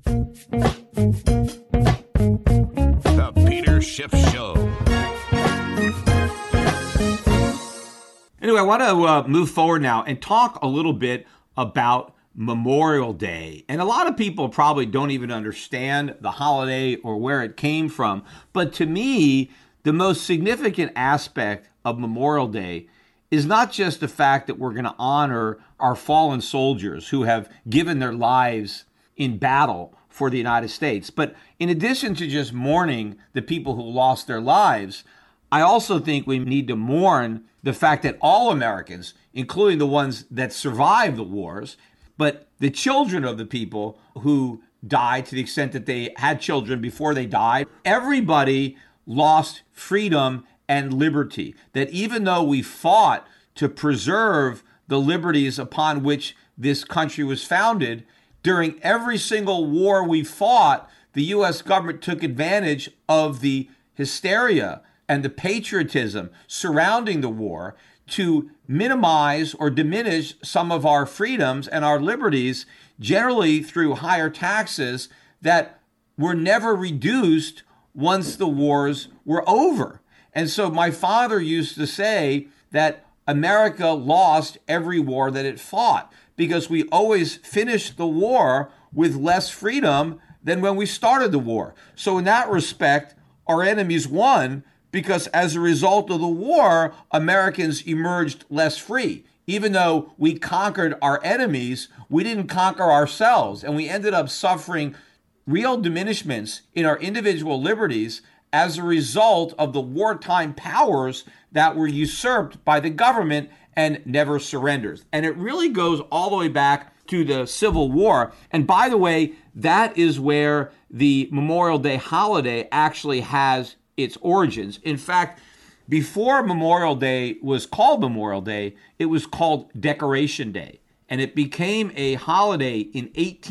The Peter Schiff Show. Anyway, I want to move forward now and talk a little bit about Memorial Day. And a lot of people probably don't even understand the holiday or where it came from. But to me, the most significant aspect of Memorial Day is not just the fact that we're going to honor our fallen soldiers who have given their lives in battle for the United States. But in addition to just mourning the people who lost their lives, I also think we need to mourn the fact that all Americans, including the ones that survived the wars, but the children of the people who died, to the extent that they had children before they died, everybody lost freedom and liberty. That even though we fought to preserve the liberties upon which this country was founded, during every single war we fought, the U.S. government took advantage of the hysteria and the patriotism surrounding the war to minimize or diminish some of our freedoms and our liberties, generally through higher taxes that were never reduced once the wars were over. And so my father used to say that America lost every war that it fought because we always finished the war with less freedom than when we started the war. So in that respect, our enemies won, because as a result of the war, Americans emerged less free. Even though we conquered our enemies, we didn't conquer ourselves, and we ended up suffering real diminishments in our individual liberties as a result of the wartime powers that were usurped by the government and never surrenders. And it really goes all the way back to the Civil War. And by the way, that is where the Memorial Day holiday actually has its origins. In fact, before Memorial Day was called Memorial Day, it was called Decoration Day. And it became a holiday in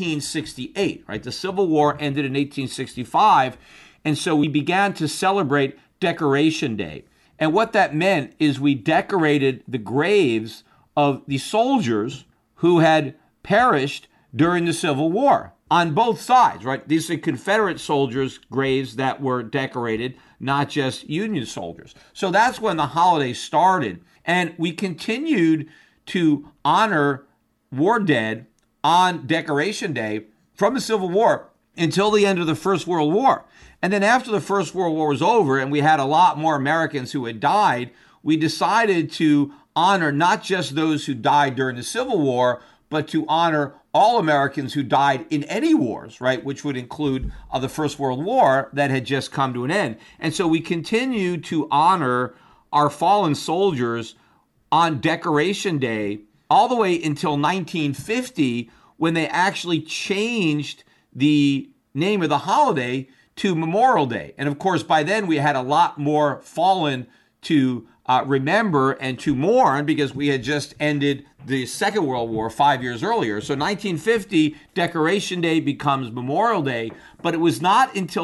1868, right? The Civil War ended in 1865. And so we began to celebrate Decoration Day. And what that meant is we decorated the graves of the soldiers who had perished during the Civil War on both sides, right? These are Confederate soldiers' graves that were decorated, not just Union soldiers. So that's when the holiday started. And we continued to honor war dead on Decoration Day from the Civil War until the end of the First World War. And then after the First World War was over and we had a lot more Americans who had died, we decided to honor not just those who died during the Civil War, but to honor all Americans who died in any wars, right, which would include the First World War that had just come to an end. And so we continue to honor our fallen soldiers on Decoration Day all the way until 1950, when they actually changed the name of the holiday to Memorial Day. And of course, by then we had a lot more fallen to remember and to mourn, because we had just ended the Second World War 5 years earlier. So 1950, Decoration Day becomes Memorial Day, but it was not until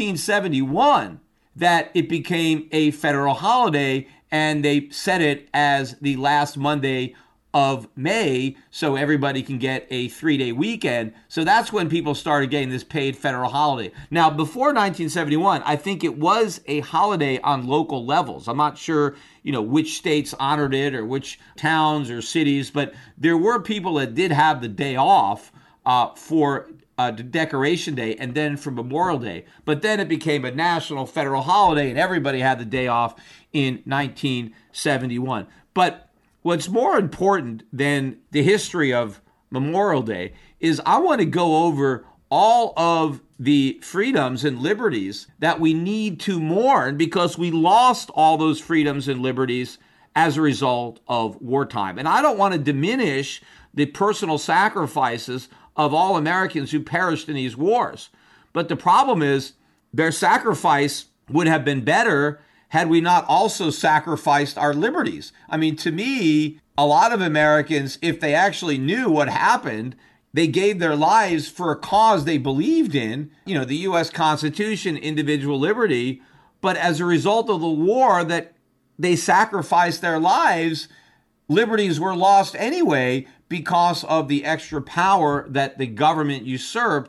1971 that it became a federal holiday, and they set it as the last Monday of May so everybody can get a 3-day weekend. So that's when people started getting this paid federal holiday. Now, before 1971, I think it was a holiday on local levels. I'm not sure, which states honored it or which towns or cities, but there were people that did have the day off for Decoration Day and then for Memorial Day. But then it became a national federal holiday and everybody had the day off in 1971. But what's more important than the history of Memorial Day is I want to go over all of the freedoms and liberties that we need to mourn, because we lost all those freedoms and liberties as a result of wartime. And I don't want to diminish the personal sacrifices of all Americans who perished in these wars. But the problem is their sacrifice would have been better had we not also sacrificed our liberties. I mean, to me, a lot of Americans, if they actually knew what happened, they gave their lives for a cause they believed in, the U.S. Constitution, individual liberty. But as a result of the war that they sacrificed their lives, liberties were lost anyway because of the extra power that the government usurped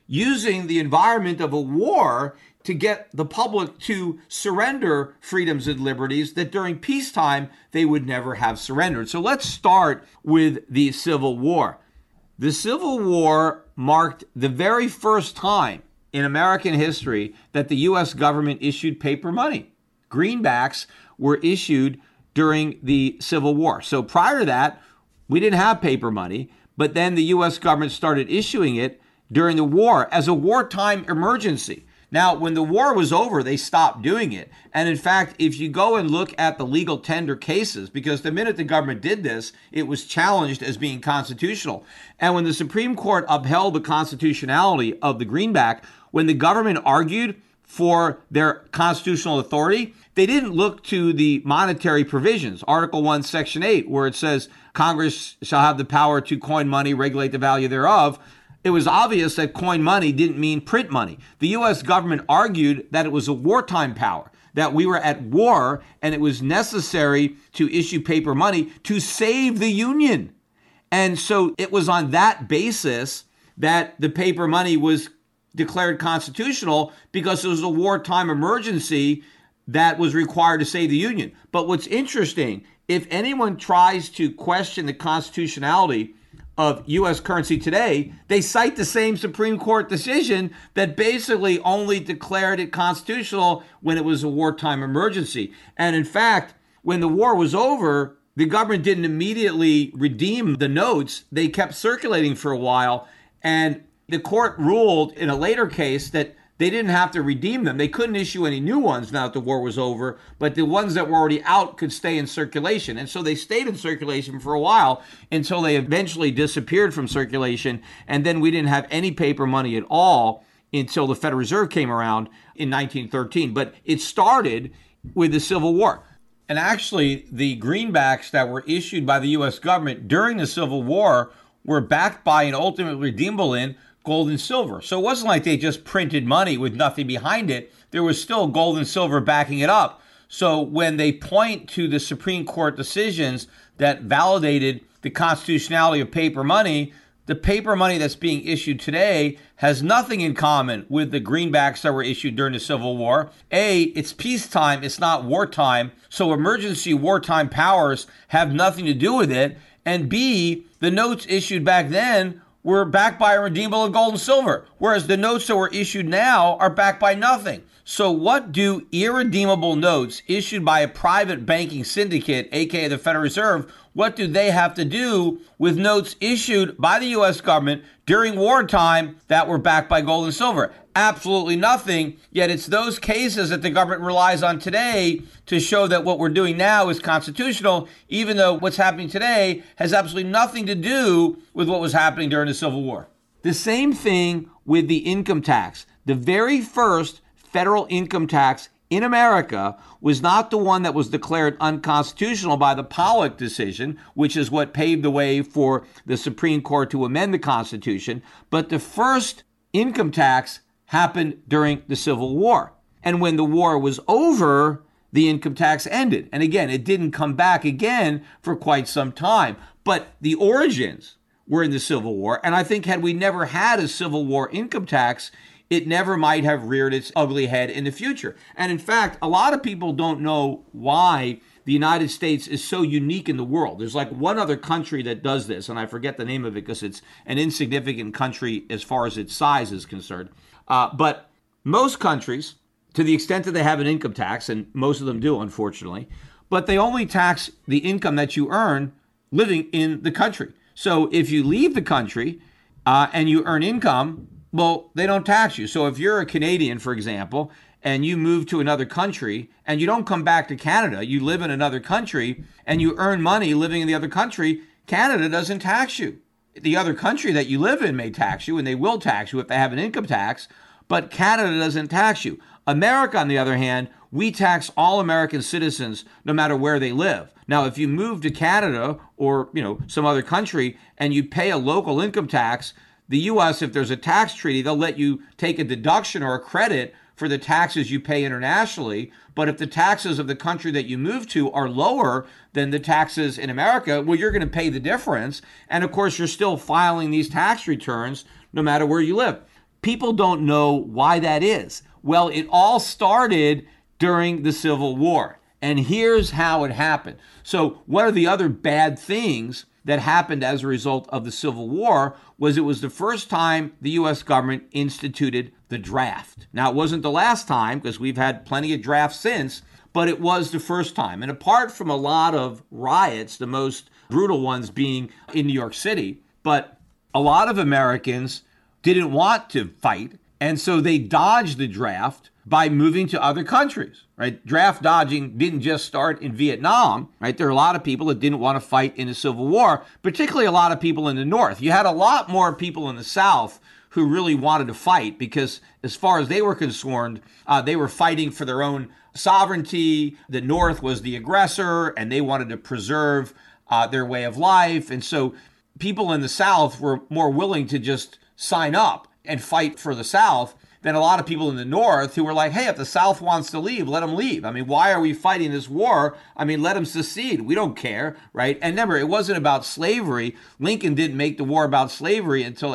using the environment of a war to get the public to surrender freedoms and liberties that during peacetime they would never have surrendered. So let's start with the Civil War. The Civil War marked the very first time in American history that the U.S. government issued paper money. Greenbacks were issued during the Civil War. So prior to that, we didn't have paper money, but then the U.S. government started issuing it during the war as a wartime emergency. Now, when the war was over, they stopped doing it. And in fact, if you go and look at the legal tender cases, because the minute the government did this, it was challenged as being constitutional. And when the Supreme Court upheld the constitutionality of the greenback, when the government argued for their constitutional authority, they didn't look to the monetary provisions, Article 1, Section 8, where it says Congress shall have the power to coin money, regulate the value thereof. It was obvious that coin money didn't mean print money. The U.S. government argued that it was a wartime power, that we were at war and it was necessary to issue paper money to save the Union. And so it was on that basis that the paper money was declared constitutional, because it was a wartime emergency that was required to save the Union. But what's interesting, if anyone tries to question the constitutionality of U.S. currency today, they cite the same Supreme Court decision that basically only declared it constitutional when it was a wartime emergency. And in fact, when the war was over, the government didn't immediately redeem the notes. They kept circulating for a while, and the court ruled in a later case that they didn't have to redeem them. They couldn't issue any new ones now that the war was over, but the ones that were already out could stay in circulation. And so they stayed in circulation for a while until they eventually disappeared from circulation. And then we didn't have any paper money at all until the Federal Reserve came around in 1913. But it started with the Civil War. And actually, the greenbacks that were issued by the U.S. government during the Civil War were backed by and ultimately redeemable in gold and silver. So it wasn't like they just printed money with nothing behind it. There was still gold and silver backing it up. So when they point to the Supreme Court decisions that validated the constitutionality of paper money, the paper money that's being issued today has nothing in common with the greenbacks that were issued during the Civil War. A, it's peacetime, it's not wartime. So emergency wartime powers have nothing to do with it. And B, the notes issued back then were backed by redeemable in gold and silver, whereas the notes that were issued now are backed by nothing. So what do irredeemable notes issued by a private banking syndicate, aka the Federal Reserve, what do they have to do with notes issued by the U.S. government during wartime that were backed by gold and silver? Absolutely nothing. Yet it's those cases that the government relies on today to show that what we're doing now is constitutional, even though what's happening today has absolutely nothing to do with what was happening during the Civil War. The same thing with the income tax. The very first federal income tax in America was not the one that was declared unconstitutional by the Pollock decision, which is what paved the way for the Supreme Court to amend the Constitution, but the first income tax happened during the Civil War. And when the war was over, the income tax ended. And again, it didn't come back again for quite some time. But the origins were in the Civil War. And I think had we never had a Civil War income tax, it never might have reared its ugly head in the future. And in fact, a lot of people don't know why the United States is so unique in the world. There's like one other country that does this, and I forget the name of it because it's an insignificant country as far as its size is concerned. But most countries, to the extent that they have an income tax, and most of them do, unfortunately, but they only tax the income that you earn living in the country. So if you leave the country and you earn income, well, they don't tax you. So if you're a Canadian, for example, and you move to another country and you don't come back to Canada, you live in another country and you earn money living in the other country, Canada doesn't tax you. The other country that you live in may tax you, and they will tax you if they have an income tax, but Canada doesn't tax you. America, on the other hand, we tax all American citizens no matter where they live. Now, if you move to Canada or, some other country and you pay a local income tax, the U.S., if there's a tax treaty, they'll let you take a deduction or a credit for the taxes you pay internationally. But if the taxes of the country that you move to are lower than the taxes in America, well, you're going to pay the difference. And of course, you're still filing these tax returns no matter where you live. people don't know why that is. Well, it all started during the Civil War. And here's how it happened. So one of the other bad things that happened as a result of the Civil War was it was the first time the U.S. government instituted the draft. Now, it wasn't the last time, because we've had plenty of drafts since, but it was the first time. And apart from a lot of riots, the most brutal ones being in New York City, but a lot of Americans didn't want to fight, and so they dodged the draft by moving to other countries, right? Draft dodging didn't just start in Vietnam, right? There are a lot of people that didn't want to fight in the Civil War, particularly a lot of people in the North. You had a lot more people in the South who really wanted to fight because as far as they were concerned, they were fighting for their own sovereignty. The North was the aggressor and they wanted to preserve their way of life. And so people in the South were more willing to just sign up and fight for the South than a lot of people in the North who were like, hey, if the South wants to leave, let them leave. I mean, why are we fighting this war? I mean, let them secede. We don't care, right? And remember, it wasn't about slavery. Lincoln didn't make the war about slavery until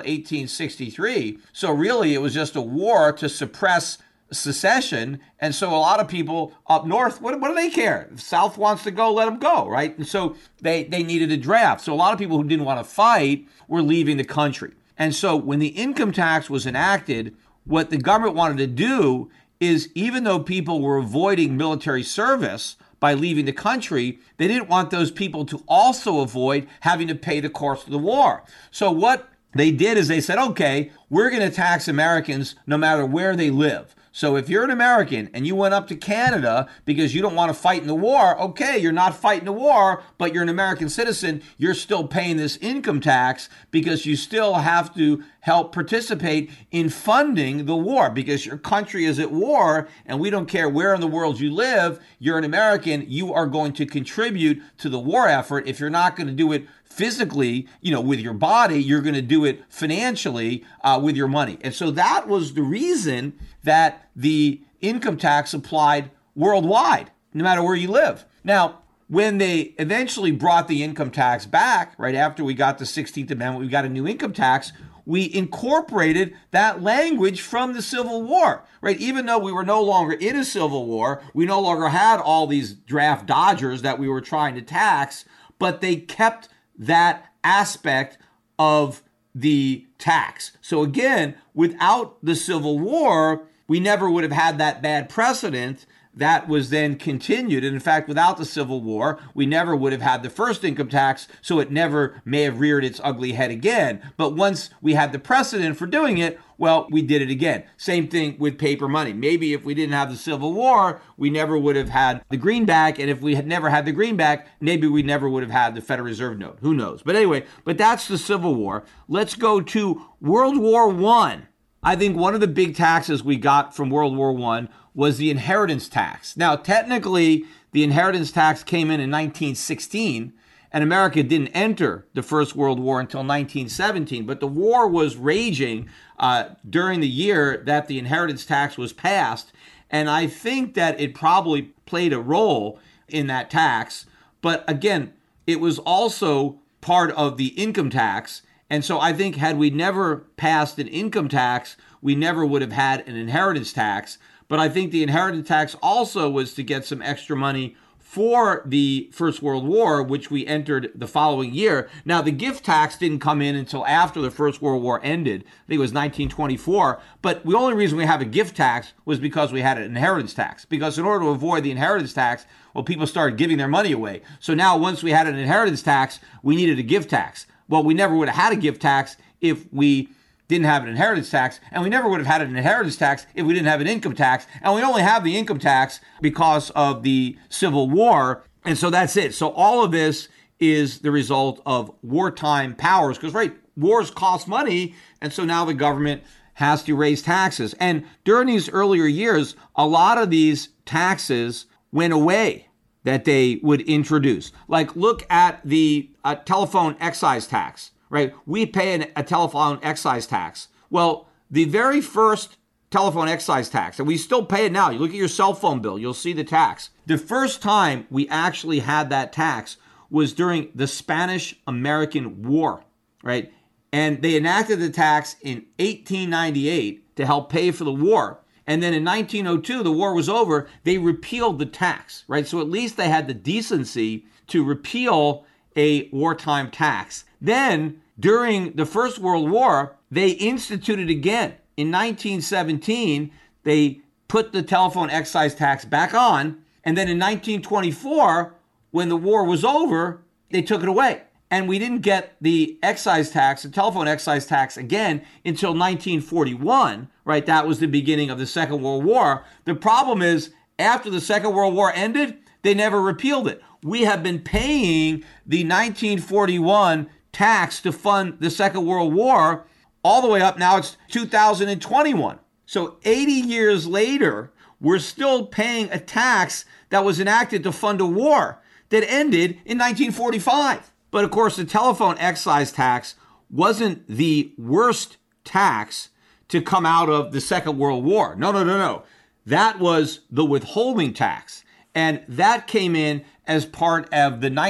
1863. So really, it was just a war to suppress secession. And so a lot of people up north, what do they care? If the South wants to go, let them go, right? And so they needed a draft. So a lot of people who didn't want to fight were leaving the country. And so when the income tax was enacted, what the government wanted to do is, even though people were avoiding military service by leaving the country, they didn't want those people to also avoid having to pay the cost of the war. So what they did is they said, okay, we're going to tax Americans no matter where they live. So if you're an American and you went up to Canada because you don't want to fight in the war, okay, you're not fighting the war, but you're an American citizen, you're still paying this income tax because you still have to help participate in funding the war because your country is at war and we don't care where in the world you live, you're an American, you are going to contribute to the war effort. If you're not going to do it physically, with your body, you're going to do it financially with your money. And so that was the reason that the income tax applied worldwide, no matter where you live. Now, when they eventually brought the income tax back, right after we got the 16th Amendment, we got a new income tax, we incorporated that language from the Civil War, right? Even though we were no longer in a civil war, we no longer had all these draft dodgers that we were trying to tax, but they kept that aspect of the tax. So again, without the Civil War, we never would have had that bad precedent that was then continued. And in fact, without the Civil War, we never would have had the first income tax, so it never may have reared its ugly head again. But once we had the precedent for doing it, well, we did it again. Same thing with paper money. Maybe if we didn't have the Civil War, we never would have had the greenback. And if we had never had the greenback, maybe we never would have had the Federal Reserve note. Who knows? But anyway, that's the Civil War. Let's go to World War I. I think one of the big taxes we got from World War I was the inheritance tax. Now, technically, the inheritance tax came in 1916, and America didn't enter the First World War until 1917. But the war was raging during the year that the inheritance tax was passed, and I think that it probably played a role in that tax. But again, it was also part of the income tax. And so I think had we never passed an income tax, we never would have had an inheritance tax. But I think the inheritance tax also was to get some extra money for the First World War, which we entered the following year. Now, the gift tax didn't come in until after the First World War ended. I think it was 1924. But the only reason we have a gift tax was because we had an inheritance tax. Because in order to avoid the inheritance tax, well, people started giving their money away. So now once we had an inheritance tax, we needed a gift tax. Well, we never would have had a gift tax if we didn't have an inheritance tax, and we never would have had an inheritance tax if we didn't have an income tax, and we only have the income tax because of the Civil War, and so that's it. So all of this is the result of wartime powers, because, right, wars cost money, and so now the government has to raise taxes. And during these earlier years, a lot of these taxes went away that they would introduce. Like, look at the telephone excise tax, right? We pay a telephone excise tax. Well, the very first telephone excise tax, and we still pay it now. You look at your cell phone bill, you'll see the tax. The first time we actually had that tax was during the Spanish-American War, right? And they enacted the tax in 1898 to help pay for the war. And then in 1902, the war was over, they repealed the tax, right? So at least they had the decency to repeal a wartime tax. Then, during the First World War, they instituted again. In 1917, they put the telephone excise tax back on. And then in 1924, when the war was over, they took it away. And we didn't get the excise tax, the telephone excise tax again until 1941, right? That was the beginning of the Second World War. The problem is, after the Second World War ended, they never repealed it. We have been paying the 1941 tax to fund the Second World War all the way up. Now it's 2021. So 80 years later, we're still paying a tax that was enacted to fund a war that ended in 1945. But of course, the telephone excise tax wasn't the worst tax to come out of the Second World War. No. That was the withholding tax. And that came in as part of the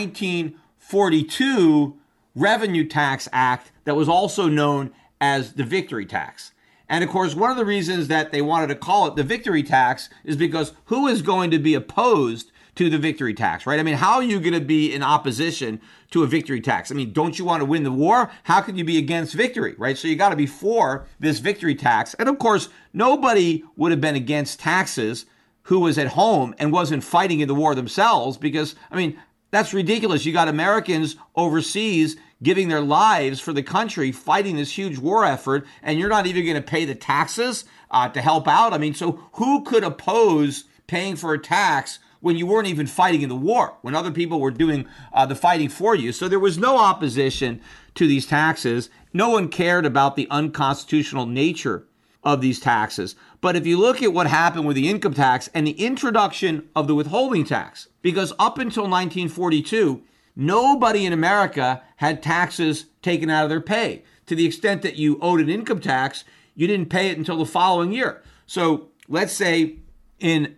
1942 Revenue Tax Act that was also known as the victory tax. And of course, one of the reasons that they wanted to call it the victory tax is because who is going to be opposed to the victory tax, right? I mean, how are you going to be in opposition to a victory tax? I mean, don't you want to win the war? How can you be against victory, right? So you got to be for this victory tax. And of course, nobody would have been against taxes who was at home and wasn't fighting in the war themselves, because, I mean, that's ridiculous. You got Americans overseas giving their lives for the country, fighting this huge war effort, and you're not even going to pay the taxes to help out. I mean, so who could oppose paying for a tax when you weren't even fighting in the war, when other people were doing the fighting for you? So there was no opposition to these taxes. No one cared about the unconstitutional nature of these taxes. But if you look at what happened with the income tax and the introduction of the withholding tax, because up until 1942, nobody in America had taxes taken out of their pay. To the extent that you owed an income tax, you didn't pay it until the following year. So let's say in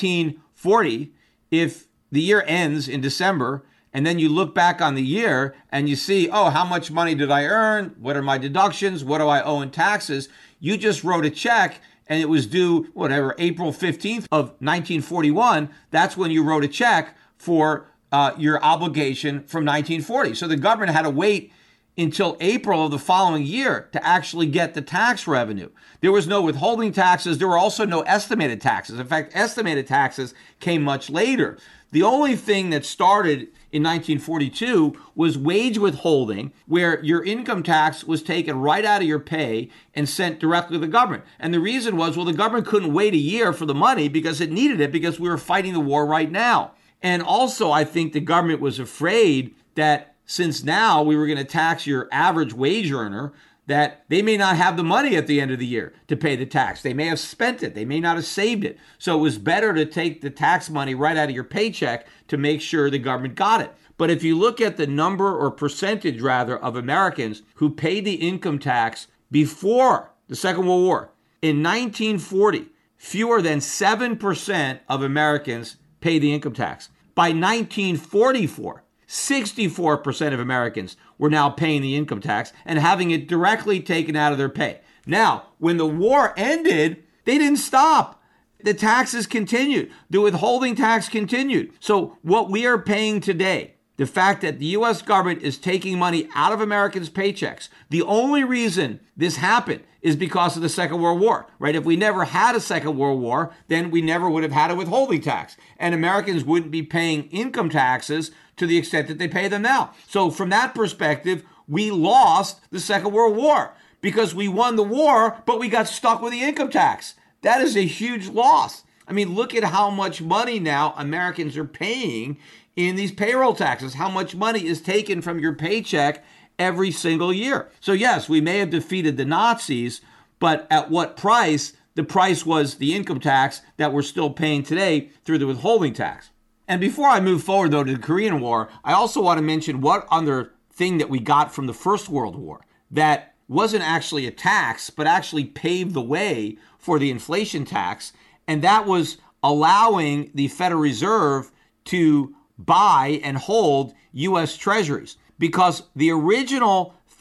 1940, if the year ends in December, and then you look back on the year and you see, oh, how much money did I earn? What are my deductions? What do I owe in taxes? You just wrote a check and it was due, whatever, April 15th of 1941. That's when you wrote a check for your obligation from 1940. So the government had to wait until April of the following year to actually get the tax revenue. There was no withholding taxes. There were also no estimated taxes. In fact, estimated taxes came much later. The only thing that started in 1942 was wage withholding, where your income tax was taken right out of your pay and sent directly to the government. And the reason was, well, the government couldn't wait a year for the money because it needed it, because we were fighting the war right now. And also, I think the government was afraid that since now we were going to tax your average wage earner, that they may not have the money at the end of the year to pay the tax. They may have spent it. They may not have saved it. So it was better to take the tax money right out of your paycheck to make sure the government got it. But if you look at the number, or percentage rather, of Americans who paid the income tax before the Second World War, in 1940, fewer than 7% of Americans paid the income tax. By 1944, 64% of Americans were now paying the income tax and having it directly taken out of their pay. Now, when the war ended, they didn't stop. The taxes continued. The withholding tax continued. So what we are paying today, the fact that the U.S. government is taking money out of Americans' paychecks, the only reason this happened is because of the Second World War, right? If we never had a Second World War, then we never would have had a withholding tax. And Americans wouldn't be paying income taxes to the extent that they pay them now. So from that perspective, we lost the Second World War because we won the war, but we got stuck with the income tax. That is a huge loss. I mean, look at how much money now Americans are paying in these payroll taxes, how much money is taken from your paycheck every single year. So yes, we may have defeated the Nazis, but at what price? The price was the income tax that we're still paying today through the withholding tax. And before I move forward, though, to the Korean War, I also want to mention what other thing that we got from the First World War that wasn't actually a tax, but actually paved the way for the inflation tax. And that was allowing the Federal Reserve to buy and hold U.S. Treasuries, because the original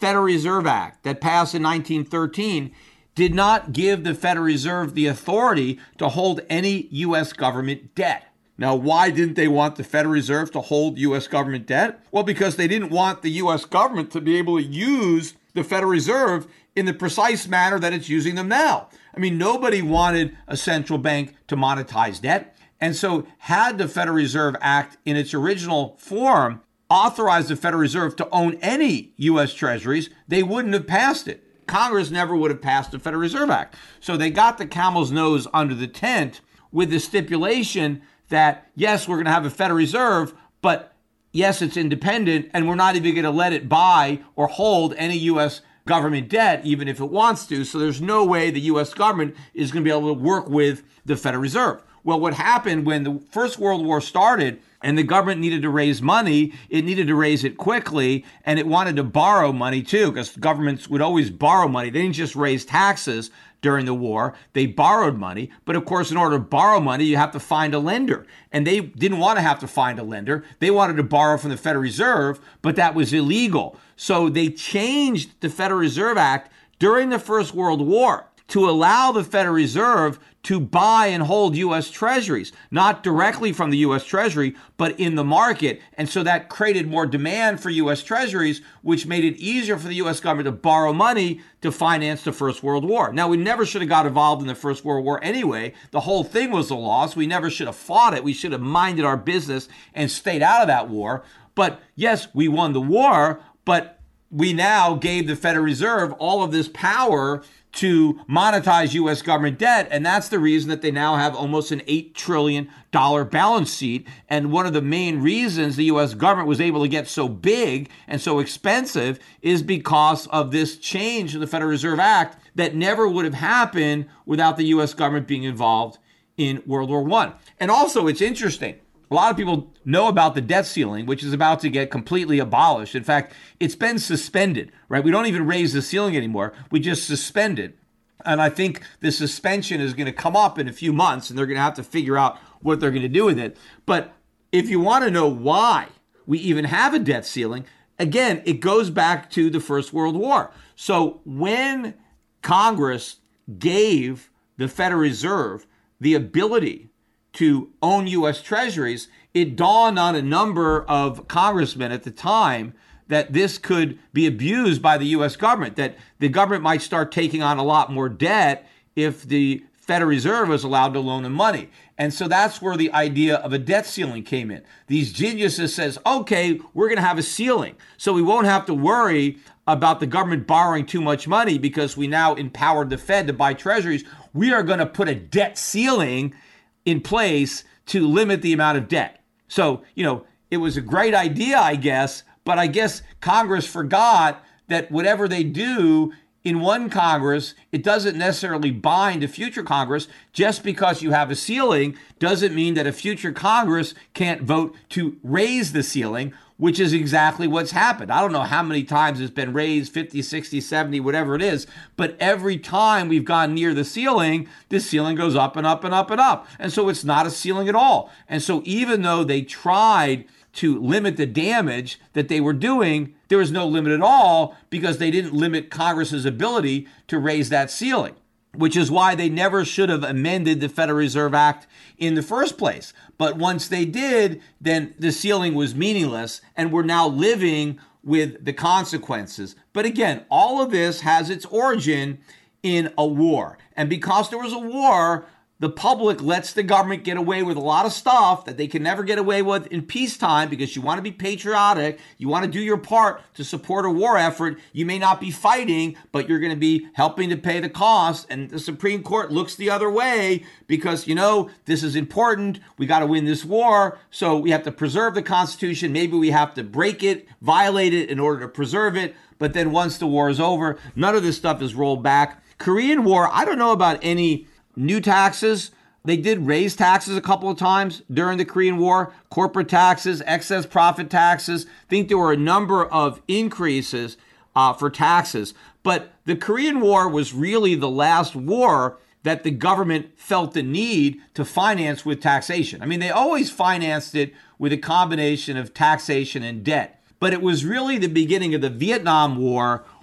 Federal Reserve Act that passed in 1913 did not give the Federal Reserve the authority to hold any U.S. government debt. Now, why didn't they want the Federal Reserve to hold U.S. government debt? Well, because they didn't want the U.S. government to be able to use the Federal Reserve in the precise manner that it's using them now. I mean, nobody wanted a central bank to monetize debt. And so had the Federal Reserve Act in its original form authorized the Federal Reserve to own any U.S. treasuries, they wouldn't have passed it. Congress never would have passed the Federal Reserve Act. So they got the camel's nose under the tent with the stipulation that, yes, we're going to have a Federal Reserve, but yes, it's independent, and we're not even going to let it buy or hold any U.S. government debt, even if it wants to. So there's no way the U.S. government is going to be able to work with the Federal Reserve. Well, what happened when the First World War started and the government needed to raise money, it needed to raise it quickly, and it wanted to borrow money too, because governments would always borrow money. They didn't just raise taxes during the war. They borrowed money. But of course, in order to borrow money, you have to find a lender. And they didn't want to have to find a lender. They wanted to borrow from the Federal Reserve, but that was illegal. So they changed the Federal Reserve Act during the First World War to allow the Federal Reserve to buy and hold U.S. treasuries, not directly from the U.S. Treasury, but in the market. And so that created more demand for U.S. treasuries, which made it easier for the U.S. government to borrow money to finance the First World War. Now, we never should have got involved in the First World War anyway. The whole thing was a loss. We never should have fought it. We should have minded our business and stayed out of that war. But yes, we won the war, but we now gave the Federal Reserve all of this power to monetize U.S. government debt. And that's the reason that they now have almost an $8 trillion balance sheet. And one of the main reasons the U.S. government was able to get so big and so expensive is because of this change in the Federal Reserve Act that never would have happened without the U.S. government being involved in World War I. And also, it's interesting. A lot of people know about the debt ceiling, which is about to get completely abolished. In fact, it's been suspended, right? We don't even raise the ceiling anymore. We just suspend it. And I think the suspension is going to come up in a few months, and they're going to have to figure out what they're going to do with it. But if you want to know why we even have a debt ceiling, again, it goes back to the First World War. So when Congress gave the Federal Reserve the ability to own U.S. treasuries, it dawned on a number of congressmen at the time that this could be abused by the U.S. government, that the government might start taking on a lot more debt if the Federal Reserve was allowed to loan them money. And so that's where the idea of a debt ceiling came in. These geniuses says, okay, we're going to have a ceiling, so we won't have to worry about the government borrowing too much money because we now empowered the Fed to buy treasuries. We are going to put a debt ceiling in place to limit the amount of debt. So, it was a great idea, I guess, but I guess Congress forgot that whatever they do in one Congress, it doesn't necessarily bind a future Congress. Just because you have a ceiling doesn't mean that a future Congress can't vote to raise the ceiling, which is exactly what's happened. I don't know how many times it's been raised, 50, 60, 70, whatever it is, but every time we've gone near the ceiling goes up and up and up and up. And so it's not a ceiling at all. And so even though they tried to limit the damage that they were doing, there was no limit at all because they didn't limit Congress's ability to raise that ceiling, which is why they never should have amended the Federal Reserve Act in the first place. But once they did, then the ceiling was meaningless, and we're now living with the consequences. But again, all of this has its origin in a war. And because there was a war, the public lets the government get away with a lot of stuff that they can never get away with in peacetime because you want to be patriotic. You want to do your part to support a war effort. You may not be fighting, but you're going to be helping to pay the cost. And the Supreme Court looks the other way because, this is important. We got to win this war. So we have to preserve the Constitution. Maybe we have to break it, violate it in order to preserve it. But then once the war is over, none of this stuff is rolled back. Korean War, I don't know about any new taxes. They did raise taxes a couple of times during the Korean War, corporate taxes, excess profit taxes. I think there were a number of increases for taxes. But the Korean War was really the last war that the government felt the need to finance with taxation. I mean, they always financed it with a combination of taxation and debt. But it was really the beginning of the Vietnam War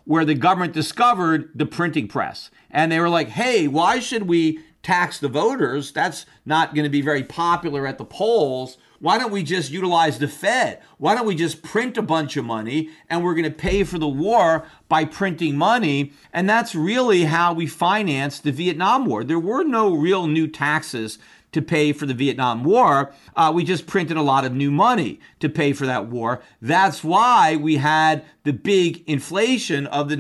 where the government discovered the printing press. And they were like, hey, why should we tax the voters? That's not going to be very popular at the polls. Why don't we just utilize the Fed? Why don't we just print a bunch of money and we're going to pay for the war by printing money? And that's really how we financed the Vietnam War. There were no real new taxes to pay for the Vietnam War. We just printed a lot of new money to pay for that war. That's why we had the big inflation of the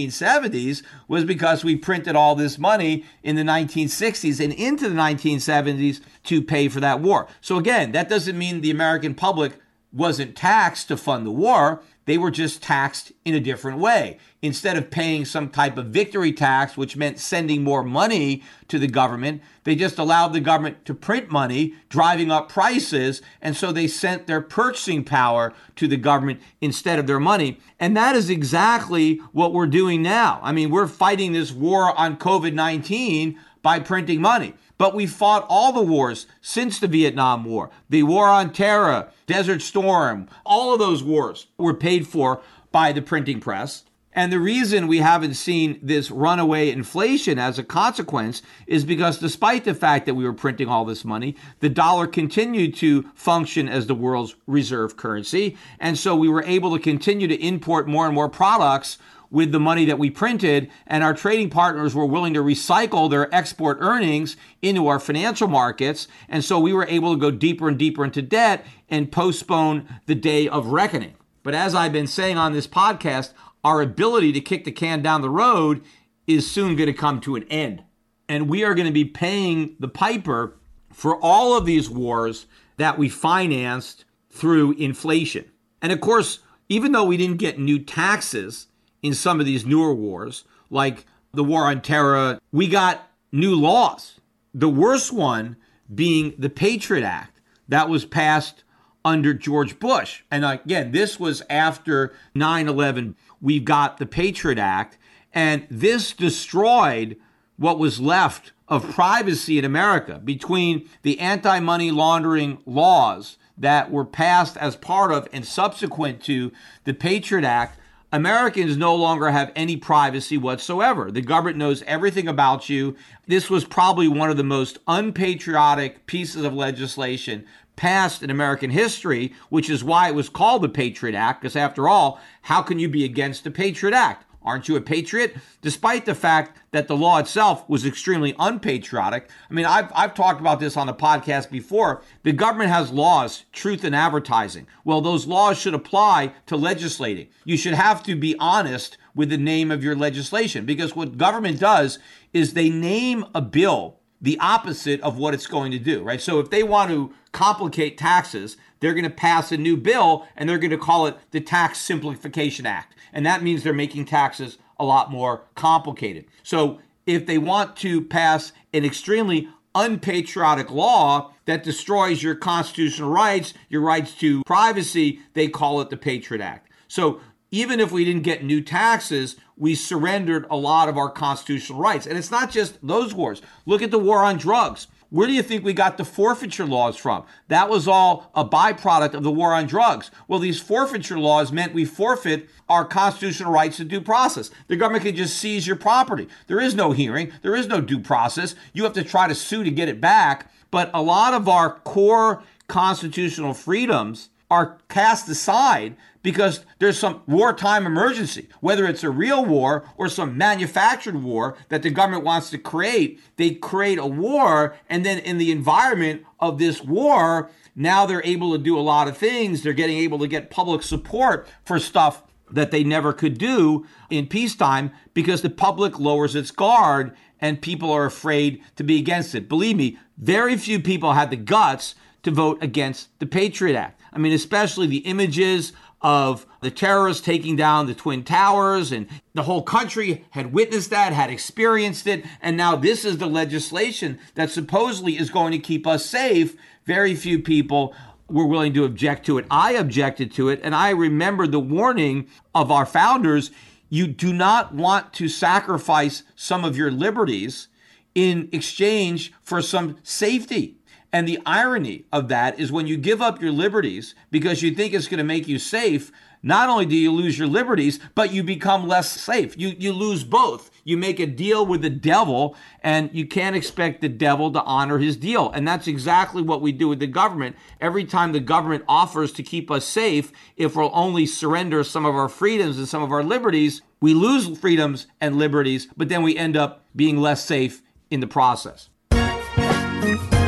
1970s, was because we printed all this money in the 1960s and into the 1970s to pay for that war. So again, that doesn't mean the American public wasn't taxed to fund the war. They were just taxed in a different way. Instead of paying some type of victory tax, which meant sending more money to the government, they just allowed the government to print money, driving up prices. And so they sent their purchasing power to the government instead of their money. And that is exactly what we're doing now. I mean, we're fighting this war on COVID-19 by printing money. But we fought all the wars since the Vietnam War, the War on Terror, Desert Storm, all of those wars were paid for by the printing press. And the reason we haven't seen this runaway inflation as a consequence is because despite the fact that we were printing all this money, the dollar continued to function as the world's reserve currency. And so we were able to continue to import more and more products with the money that we printed, and our trading partners were willing to recycle their export earnings into our financial markets. And so we were able to go deeper and deeper into debt and postpone the day of reckoning. But as I've been saying on this podcast, our ability to kick the can down the road is soon going to come to an end. And we are going to be paying the piper for all of these wars that we financed through inflation. And of course, even though we didn't get new taxes in some of these newer wars, like the War on Terror, we got new laws. The worst one being the Patriot Act that was passed under George Bush. And again, this was after 9/11. We've got the Patriot Act, and this destroyed what was left of privacy in America between the anti-money laundering laws that were passed as part of and subsequent to the Patriot Act. Americans no longer have any privacy whatsoever. The government knows everything about you. This was probably one of the most unpatriotic pieces of legislation passed in American history, which is why it was called the Patriot Act, because after all, how can you be against the Patriot Act? Aren't you a patriot? Despite the fact that the law itself was extremely unpatriotic. I mean, I've talked about this on the podcast before. The government has laws, truth in advertising. Well, those laws should apply to legislating. You should have to be honest with the name of your legislation, because what government does is they name a bill the opposite of what it's going to do, right? So if they want to complicate taxes, they're going to pass a new bill and they're going to call it the Tax Simplification Act. And that means they're making taxes a lot more complicated. So if they want to pass an extremely unpatriotic law that destroys your constitutional rights, your rights to privacy, they call it the Patriot Act. So even if we didn't get new taxes, we surrendered a lot of our constitutional rights. And it's not just those wars. Look at the war on drugs. Where do you think we got the forfeiture laws from? That was all a byproduct of the war on drugs. Well, these forfeiture laws meant we forfeit our constitutional rights to due process. The government can just seize your property. There is no hearing. There is no due process. You have to try to sue to get it back. But a lot of our core constitutional freedoms are cast aside because there's some wartime emergency, whether it's a real war or some manufactured war that the government wants to create. They create a war, and then in the environment of this war, now they're able to do a lot of things. They're getting able to get public support for stuff that they never could do in peacetime because the public lowers its guard and people are afraid to be against it. Believe me, very few people had the guts to vote against the Patriot Act. I mean, especially the images of the terrorists taking down the Twin Towers, and the whole country had witnessed that, had experienced it, and now this is the legislation that supposedly is going to keep us safe. Very few people were willing to object to it. I objected to it, and I remember the warning of our founders: you do not want to sacrifice some of your liberties in exchange for some safety. And the irony of that is when you give up your liberties because you think it's going to make you safe, not only do you lose your liberties, but you become less safe. You lose both. You make a deal with the devil, and you can't expect the devil to honor his deal. And that's exactly what we do with the government. Every time the government offers to keep us safe, if we'll only surrender some of our freedoms and some of our liberties, we lose freedoms and liberties, but then we end up being less safe in the process.